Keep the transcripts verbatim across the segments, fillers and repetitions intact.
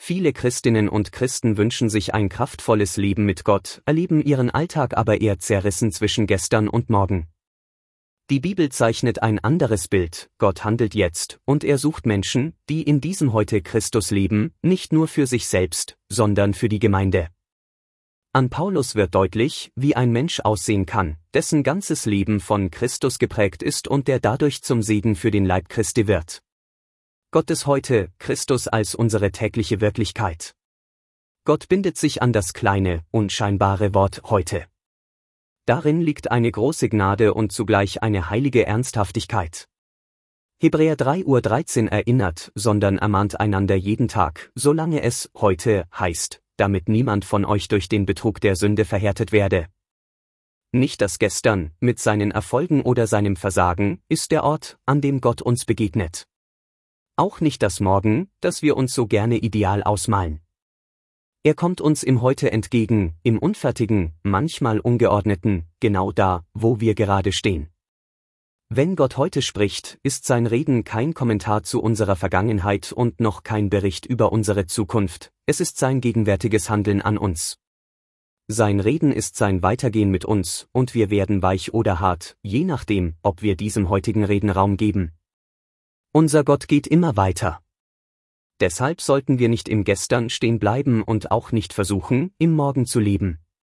Viele Christinnen und Christen wünschen sich ein kraftvolles Leben mit Gott, erleben ihren Alltag aber eher zerrissen zwischen gestern und morgen. Die Bibel zeichnet ein anderes Bild: Gott handelt jetzt, und er sucht Menschen, die in diesem Heute Christus leben, nicht nur für sich selbst, sondern für die Gemeinde. An Paulus wird deutlich, wie ein Mensch aussehen kann, dessen ganzes Leben von Christus geprägt ist und der dadurch zum Segen für den Leib Christi wird. Gottes Heute, Christus als unsere tägliche Wirklichkeit. Gott bindet sich an das kleine, unscheinbare Wort heute. Darin liegt eine große Gnade und zugleich eine heilige Ernsthaftigkeit. Hebräer drei Uhr dreizehn erinnert, sondern ermahnt einander jeden Tag, solange es heute heißt, damit niemand von euch durch den Betrug der Sünde verhärtet werde. Nicht das Gestern, mit seinen Erfolgen oder seinem Versagen, ist der Ort, an dem Gott uns begegnet. Auch nicht das Morgen, das wir uns so gerne ideal ausmalen. Er kommt uns im Heute entgegen, im unfertigen, manchmal ungeordneten, genau da, wo wir gerade stehen. Wenn Gott heute spricht, ist sein Reden kein Kommentar zu unserer Vergangenheit und noch kein Bericht über unsere Zukunft, es ist sein gegenwärtiges Handeln an uns. Sein Reden ist sein Weitergehen mit uns, und wir werden weich oder hart, je nachdem, ob wir diesem heutigen Reden Raum geben. Unser Gott geht immer weiter. Deshalb sollten wir nicht im Gestern stehen bleiben und auch nicht versuchen, im Morgen zu leben.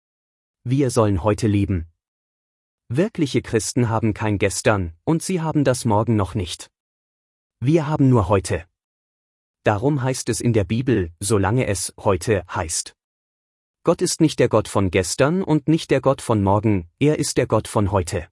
Wir sollen heute leben. Wirkliche Christen haben kein Gestern, und sie haben das Morgen noch nicht. Wir haben nur heute. Darum heißt es in der Bibel, solange es heute heißt. Gott ist nicht der Gott von gestern und nicht der Gott von morgen, er ist der Gott von heute.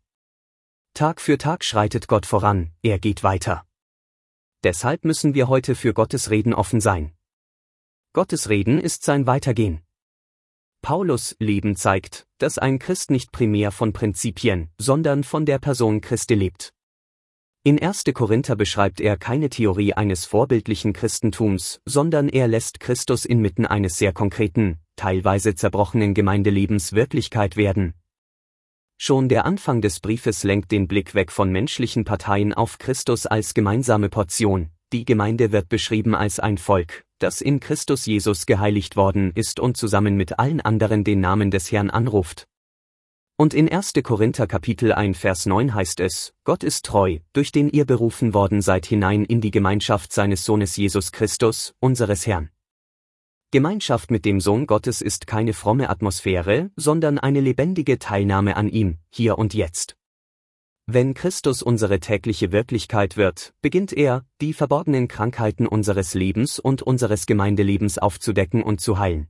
Tag für Tag schreitet Gott voran, er geht weiter. Deshalb müssen wir heute für Gottes Reden offen sein. Gottes Reden ist sein Weitergehen. Paulus' Leben zeigt, dass ein Christ nicht primär von Prinzipien, sondern von der Person Christi lebt. In erster Korinther beschreibt er keine Theorie eines vorbildlichen Christentums, sondern er lässt Christus inmitten eines sehr konkreten, teilweise zerbrochenen Gemeindelebens Wirklichkeit werden. Schon der Anfang des Briefes lenkt den Blick weg von menschlichen Parteien auf Christus als gemeinsame Portion. Die Gemeinde wird beschrieben als ein Volk, das in Christus Jesus geheiligt worden ist und zusammen mit allen anderen den Namen des Herrn anruft. Und in erster Korinther Kapitel eins Vers neun heißt es, Gott ist treu, durch den ihr berufen worden seid hinein in die Gemeinschaft seines Sohnes Jesus Christus, unseres Herrn. Gemeinschaft mit dem Sohn Gottes ist keine fromme Atmosphäre, sondern eine lebendige Teilnahme an ihm, hier und jetzt. Wenn Christus unsere tägliche Wirklichkeit wird, beginnt er, die verborgenen Krankheiten unseres Lebens und unseres Gemeindelebens aufzudecken und zu heilen.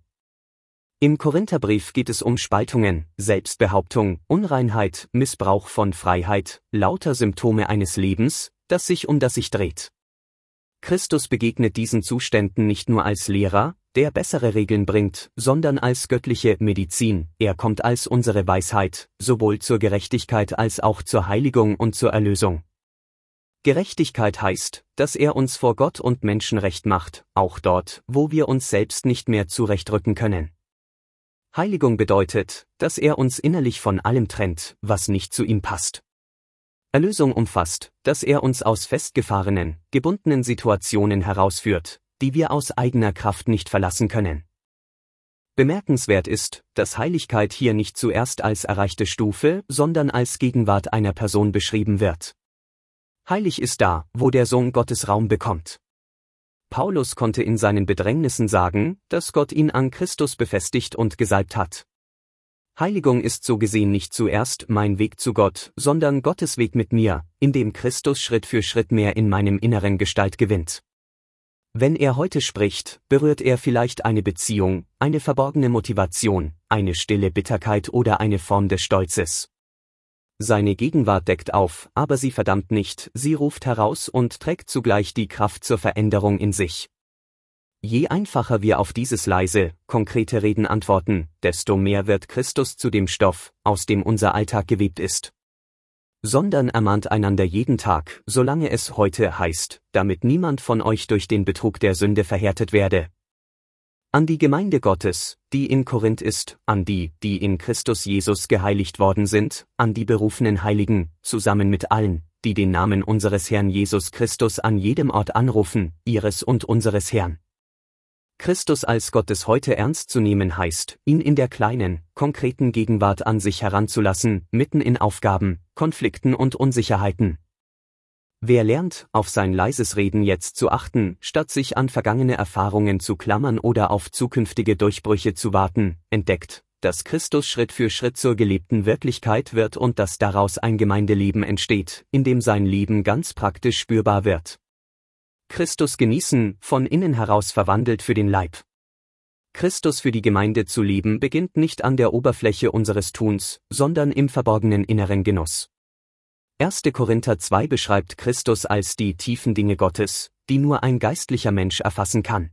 Im Korintherbrief geht es um Spaltungen, Selbstbehauptung, Unreinheit, Missbrauch von Freiheit, lauter Symptome eines Lebens, das sich um das sich dreht. Christus begegnet diesen Zuständen nicht nur als Lehrer, der bessere Regeln bringt, sondern als göttliche Medizin. Er kommt als unsere Weisheit, sowohl zur Gerechtigkeit als auch zur Heiligung und zur Erlösung. Gerechtigkeit heißt, dass er uns vor Gott und Menschen recht macht, auch dort, wo wir uns selbst nicht mehr zurechtrücken können. Heiligung bedeutet, dass er uns innerlich von allem trennt, was nicht zu ihm passt. Erlösung umfasst, dass er uns aus festgefahrenen, gebundenen Situationen herausführt, die wir aus eigener Kraft nicht verlassen können. Bemerkenswert ist, dass Heiligkeit hier nicht zuerst als erreichte Stufe, sondern als Gegenwart einer Person beschrieben wird. Heilig ist da, wo der Sohn Gottes Raum bekommt. Paulus konnte in seinen Bedrängnissen sagen, dass Gott ihn an Christus befestigt und gesalbt hat. Heiligung ist so gesehen nicht zuerst mein Weg zu Gott, sondern Gottes Weg mit mir, in dem Christus Schritt für Schritt mehr in meinem Inneren Gestalt gewinnt. Wenn er heute spricht, berührt er vielleicht eine Beziehung, eine verborgene Motivation, eine stille Bitterkeit oder eine Form des Stolzes. Seine Gegenwart deckt auf, aber sie verdammt nicht, sie ruft heraus und trägt zugleich die Kraft zur Veränderung in sich. Je einfacher wir auf dieses leise, konkrete Reden antworten, desto mehr wird Christus zu dem Stoff, aus dem unser Alltag gewebt ist. Sondern ermahnt einander jeden Tag, solange es heute heißt, damit niemand von euch durch den Betrug der Sünde verhärtet werde. An die Gemeinde Gottes, die in Korinth ist, an die, die in Christus Jesus geheiligt worden sind, an die berufenen Heiligen, zusammen mit allen, die den Namen unseres Herrn Jesus Christus an jedem Ort anrufen, ihres und unseres Herrn. Christus als Gott des Heute ernst zu nehmen heißt, ihn in der kleinen, konkreten Gegenwart an sich heranzulassen, mitten in Aufgaben, Konflikten und Unsicherheiten. Wer lernt, auf sein leises Reden jetzt zu achten, statt sich an vergangene Erfahrungen zu klammern oder auf zukünftige Durchbrüche zu warten, entdeckt, dass Christus Schritt für Schritt zur gelebten Wirklichkeit wird und dass daraus ein Gemeindeleben entsteht, in dem sein Leben ganz praktisch spürbar wird. Christus genießen, von innen heraus verwandelt für den Leib. Christus für die Gemeinde zu leben beginnt nicht an der Oberfläche unseres Tuns, sondern im verborgenen inneren Genuss. erster Korinther zwei beschreibt Christus als die tiefen Dinge Gottes, die nur ein geistlicher Mensch erfassen kann.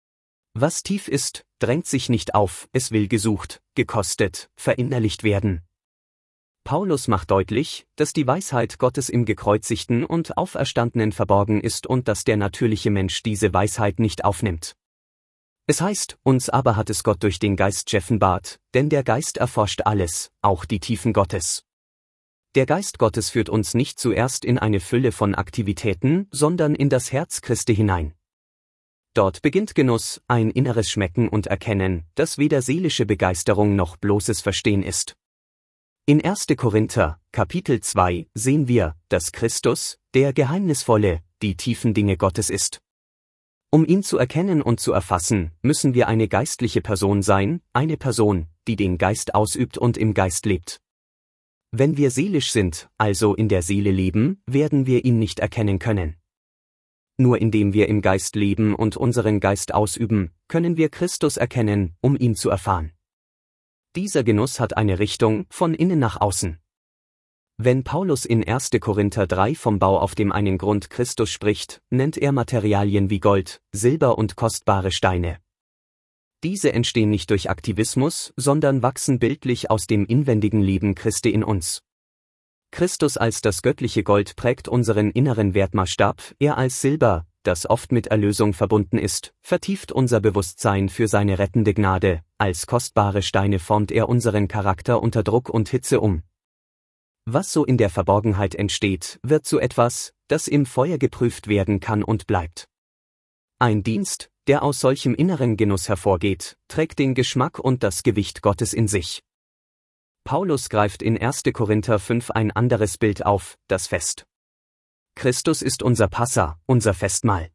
Was tief ist, drängt sich nicht auf, es will gesucht, gekostet, verinnerlicht werden. Paulus macht deutlich, dass die Weisheit Gottes im Gekreuzigten und Auferstandenen verborgen ist und dass der natürliche Mensch diese Weisheit nicht aufnimmt. Es heißt, uns aber hat es Gott durch den Geist offenbart, denn der Geist erforscht alles, auch die Tiefen Gottes. Der Geist Gottes führt uns nicht zuerst in eine Fülle von Aktivitäten, sondern in das Herz Christi hinein. Dort beginnt Genuss, ein inneres Schmecken und Erkennen, das weder seelische Begeisterung noch bloßes Verstehen ist. In erster Korinther, Kapitel zwei, sehen wir, dass Christus, der Geheimnisvolle, die tiefen Dinge Gottes ist. Um ihn zu erkennen und zu erfassen, müssen wir eine geistliche Person sein, eine Person, die den Geist ausübt und im Geist lebt. Wenn wir seelisch sind, also in der Seele leben, werden wir ihn nicht erkennen können. Nur indem wir im Geist leben und unseren Geist ausüben, können wir Christus erkennen, um ihn zu erfahren. Dieser Genuss hat eine Richtung, von innen nach außen. Wenn Paulus in erster Korinther drei vom Bau auf dem einen Grund Christus spricht, nennt er Materialien wie Gold, Silber und kostbare Steine. Diese entstehen nicht durch Aktivismus, sondern wachsen bildlich aus dem inwendigen Leben Christi in uns. Christus als das göttliche Gold prägt unseren inneren Wertmaßstab, er als Silber, das oft mit Erlösung verbunden ist, vertieft unser Bewusstsein für seine rettende Gnade, als kostbare Steine formt er unseren Charakter unter Druck und Hitze um. Was so in der Verborgenheit entsteht, wird zu etwas, das im Feuer geprüft werden kann und bleibt. Ein Dienst, der aus solchem inneren Genuss hervorgeht, trägt den Geschmack und das Gewicht Gottes in sich. Paulus greift in erster Korinther fünf ein anderes Bild auf, das Fest. Christus ist unser Passa, unser Festmahl.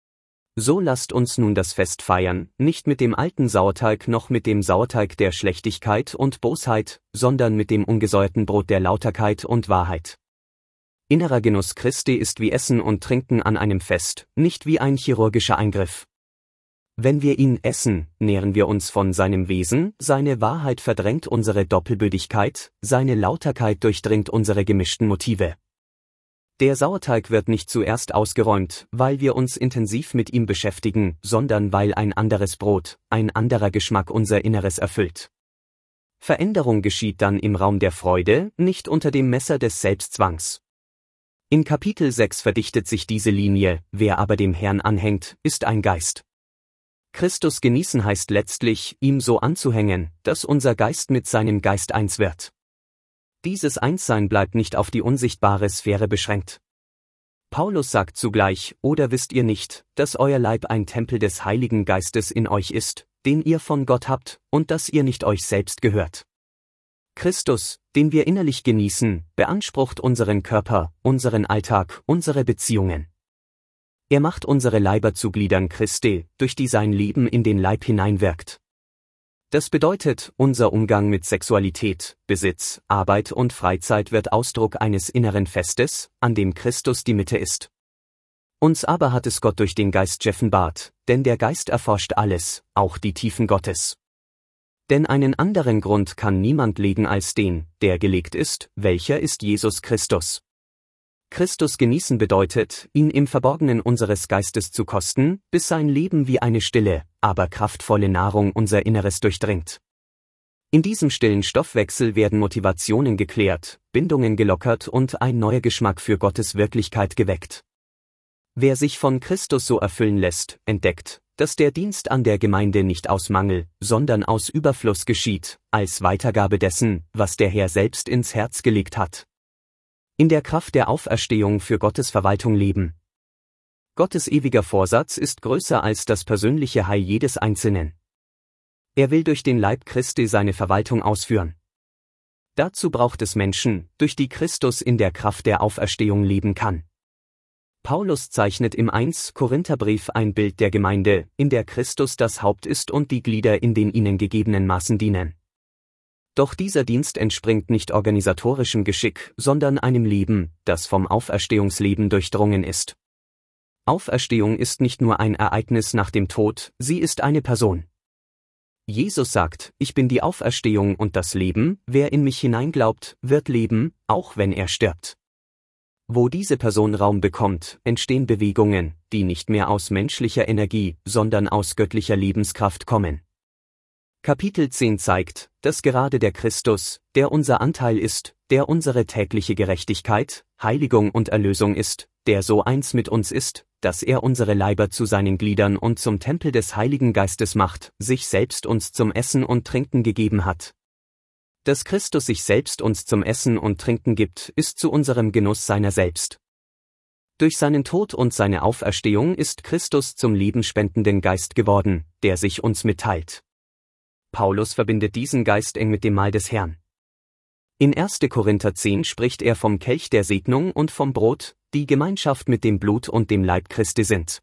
So lasst uns nun das Fest feiern, nicht mit dem alten Sauerteig noch mit dem Sauerteig der Schlechtigkeit und Bosheit, sondern mit dem ungesäuerten Brot der Lauterkeit und Wahrheit. Innerer Genuss Christi ist wie Essen und Trinken an einem Fest, nicht wie ein chirurgischer Eingriff. Wenn wir ihn essen, nähren wir uns von seinem Wesen, seine Wahrheit verdrängt unsere Doppelbödigkeit, seine Lauterkeit durchdringt unsere gemischten Motive. Der Sauerteig wird nicht zuerst ausgeräumt, weil wir uns intensiv mit ihm beschäftigen, sondern weil ein anderes Brot, ein anderer Geschmack unser Inneres erfüllt. Veränderung geschieht dann im Raum der Freude, nicht unter dem Messer des Selbstzwangs. In Kapitel sechs verdichtet sich diese Linie, wer aber dem Herrn anhängt, ist ein Geist. Christus genießen heißt letztlich, ihm so anzuhängen, dass unser Geist mit seinem Geist eins wird. Dieses Einssein bleibt nicht auf die unsichtbare Sphäre beschränkt. Paulus sagt zugleich, oder wisst ihr nicht, dass euer Leib ein Tempel des Heiligen Geistes in euch ist, den ihr von Gott habt, und dass ihr nicht euch selbst gehört. Christus, den wir innerlich genießen, beansprucht unseren Körper, unseren Alltag, unsere Beziehungen. Er macht unsere Leiber zu Gliedern Christi, durch die sein Leben in den Leib hineinwirkt. Das bedeutet, unser Umgang mit Sexualität, Besitz, Arbeit und Freizeit wird Ausdruck eines inneren Festes, an dem Christus die Mitte ist. Uns aber hat es Gott durch den Geist offenbart, denn der Geist erforscht alles, auch die Tiefen Gottes. Denn einen anderen Grund kann niemand legen als den, der gelegt ist, welcher ist Jesus Christus. Christus genießen bedeutet, ihn im Verborgenen unseres Geistes zu kosten, bis sein Leben wie eine stille, aber kraftvolle Nahrung unser Inneres durchdringt. In diesem stillen Stoffwechsel werden Motivationen geklärt, Bindungen gelockert und ein neuer Geschmack für Gottes Wirklichkeit geweckt. Wer sich von Christus so erfüllen lässt, entdeckt, dass der Dienst an der Gemeinde nicht aus Mangel, sondern aus Überfluss geschieht, als Weitergabe dessen, was der Herr selbst ins Herz gelegt hat. In der Kraft der Auferstehung für Gottes Verwaltung leben. Gottes ewiger Vorsatz ist größer als das persönliche Heil jedes Einzelnen. Er will durch den Leib Christi seine Verwaltung ausführen. Dazu braucht es Menschen, durch die Christus in der Kraft der Auferstehung leben kann. Paulus zeichnet im ersten Korintherbrief ein Bild der Gemeinde, in der Christus das Haupt ist und die Glieder in den ihnen gegebenen Maßen dienen. Doch dieser Dienst entspringt nicht organisatorischem Geschick, sondern einem Leben, das vom Auferstehungsleben durchdrungen ist. Auferstehung ist nicht nur ein Ereignis nach dem Tod, sie ist eine Person. Jesus sagt, ich bin die Auferstehung und das Leben, wer in mich hineinglaubt, wird leben, auch wenn er stirbt. Wo diese Person Raum bekommt, entstehen Bewegungen, die nicht mehr aus menschlicher Energie, sondern aus göttlicher Lebenskraft kommen. Kapitel zehn zeigt, dass gerade der Christus, der unser Anteil ist, der unsere tägliche Gerechtigkeit, Heiligung und Erlösung ist, der so eins mit uns ist, dass er unsere Leiber zu seinen Gliedern und zum Tempel des Heiligen Geistes macht, sich selbst uns zum Essen und Trinken gegeben hat. Dass Christus sich selbst uns zum Essen und Trinken gibt, ist zu unserem Genuss seiner selbst. Durch seinen Tod und seine Auferstehung ist Christus zum lebenspendenden Geist geworden, der sich uns mitteilt. Paulus verbindet diesen Geist eng mit dem Mahl des Herrn. In ersten Korinther zehn spricht er vom Kelch der Segnung und vom Brot, die Gemeinschaft mit dem Blut und dem Leib Christi sind.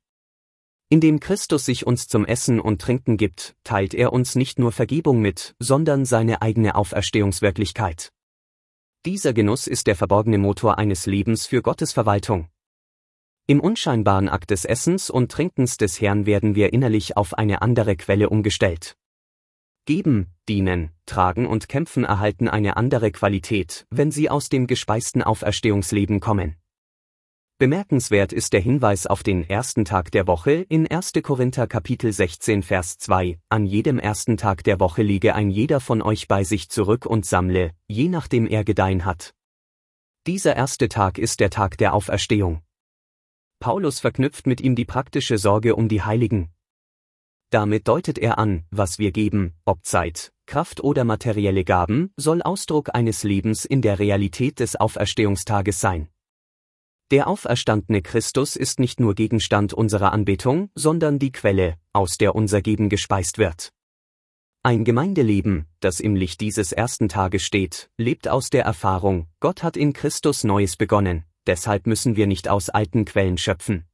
Indem Christus sich uns zum Essen und Trinken gibt, teilt er uns nicht nur Vergebung mit, sondern seine eigene Auferstehungswirklichkeit. Dieser Genuss ist der verborgene Motor eines Lebens für Gottes Verwaltung. Im unscheinbaren Akt des Essens und Trinkens des Herrn werden wir innerlich auf eine andere Quelle umgestellt. Geben, dienen, tragen und kämpfen erhalten eine andere Qualität, wenn sie aus dem gespeisten Auferstehungsleben kommen. Bemerkenswert ist der Hinweis auf den ersten Tag der Woche in ersten Korinther Kapitel sechzehn Vers zwei, an jedem ersten Tag der Woche lege ein jeder von euch bei sich zurück und sammle, je nachdem er gedeihen hat. Dieser erste Tag ist der Tag der Auferstehung. Paulus verknüpft mit ihm die praktische Sorge um die Heiligen. Damit deutet er an, was wir geben, ob Zeit, Kraft oder materielle Gaben, soll Ausdruck eines Lebens in der Realität des Auferstehungstages sein. Der auferstandene Christus ist nicht nur Gegenstand unserer Anbetung, sondern die Quelle, aus der unser Geben gespeist wird. Ein Gemeindeleben, das im Licht dieses ersten Tages steht, lebt aus der Erfahrung, Gott hat in Christus Neues begonnen, deshalb müssen wir nicht aus alten Quellen schöpfen.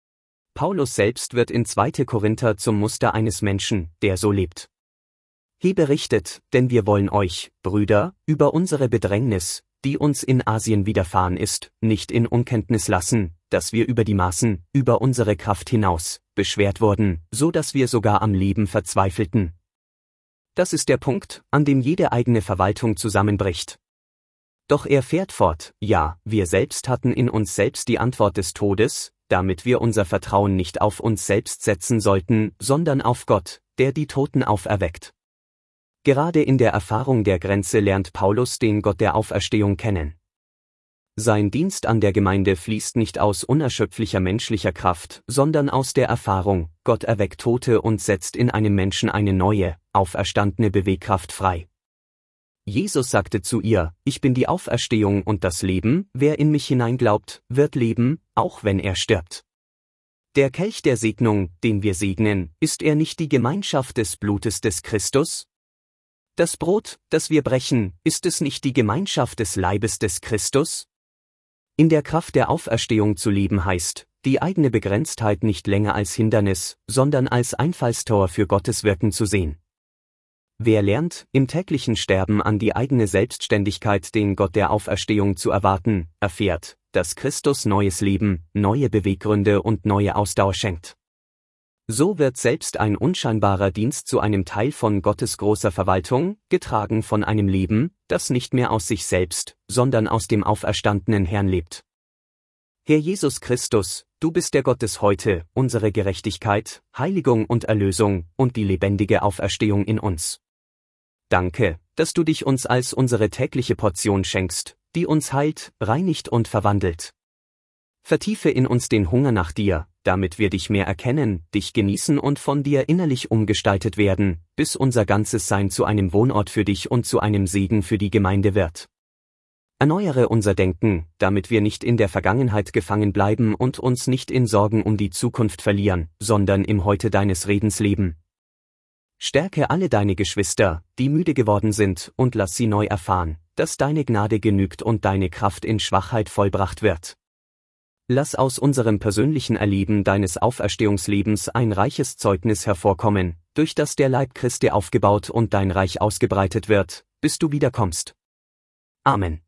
Paulus selbst wird in zweiten Korinther zum Muster eines Menschen, der so lebt. He berichtet, denn wir wollen euch, Brüder, über unsere Bedrängnis, die uns in Asien widerfahren ist, nicht in Unkenntnis lassen, dass wir über die Maßen, über unsere Kraft hinaus, beschwert wurden, so dass wir sogar am Leben verzweifelten. Das ist der Punkt, an dem jede eigene Verwaltung zusammenbricht. Doch er fährt fort, ja, wir selbst hatten in uns selbst die Antwort des Todes, damit wir unser Vertrauen nicht auf uns selbst setzen sollten, sondern auf Gott, der die Toten auferweckt. Gerade in der Erfahrung der Grenze lernt Paulus den Gott der Auferstehung kennen. Sein Dienst an der Gemeinde fließt nicht aus unerschöpflicher menschlicher Kraft, sondern aus der Erfahrung, Gott erweckt Tote und setzt in einem Menschen eine neue, auferstandene Bewegkraft frei. Jesus sagte zu ihr, ich bin die Auferstehung und das Leben, wer in mich hineinglaubt, wird leben, auch wenn er stirbt. Der Kelch der Segnung, den wir segnen, ist er nicht die Gemeinschaft des Blutes des Christus? Das Brot, das wir brechen, ist es nicht die Gemeinschaft des Leibes des Christus? In der Kraft der Auferstehung zu leben heißt, die eigene Begrenztheit nicht länger als Hindernis, sondern als Einfallstor für Gottes Wirken zu sehen. Wer lernt, im täglichen Sterben an die eigene Selbstständigkeit den Gott der Auferstehung zu erwarten, erfährt, dass Christus neues Leben, neue Beweggründe und neue Ausdauer schenkt. So wird selbst ein unscheinbarer Dienst zu einem Teil von Gottes großer Verwaltung, getragen von einem Leben, das nicht mehr aus sich selbst, sondern aus dem auferstandenen Herrn lebt. Herr Jesus Christus, du bist der Gott des Heute, unsere Gerechtigkeit, Heiligung und Erlösung und die lebendige Auferstehung in uns. Danke, dass du dich uns als unsere tägliche Portion schenkst, die uns heilt, reinigt und verwandelt. Vertiefe in uns den Hunger nach dir, damit wir dich mehr erkennen, dich genießen und von dir innerlich umgestaltet werden, bis unser ganzes Sein zu einem Wohnort für dich und zu einem Segen für die Gemeinde wird. Erneuere unser Denken, damit wir nicht in der Vergangenheit gefangen bleiben und uns nicht in Sorgen um die Zukunft verlieren, sondern im Heute deines Redens leben. Stärke alle deine Geschwister, die müde geworden sind, und lass sie neu erfahren, dass deine Gnade genügt und deine Kraft in Schwachheit vollbracht wird. Lass aus unserem persönlichen Erleben deines Auferstehungslebens ein reiches Zeugnis hervorkommen, durch das der Leib Christi aufgebaut und dein Reich ausgebreitet wird, bis du wiederkommst. Amen.